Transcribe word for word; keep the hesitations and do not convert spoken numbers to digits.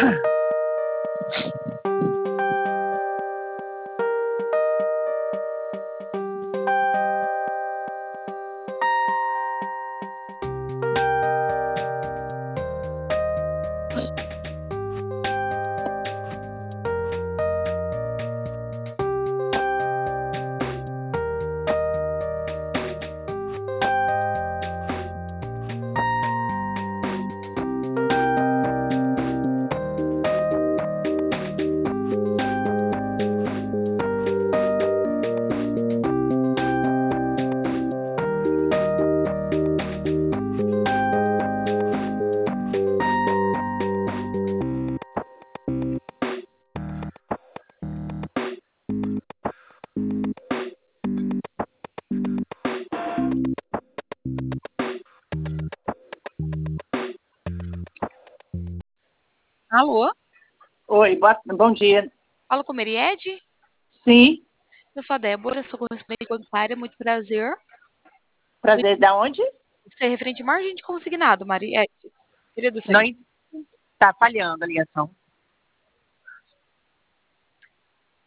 Alô? Oi, boa, bom dia. Falo com a Meriede? Sim, Eu sou a Débora, sou correspondente bancária, muito prazer. prazer. Da onde? Você é referente à margem de consignado, Mariette. Queria do Não site. está falhando a ligação.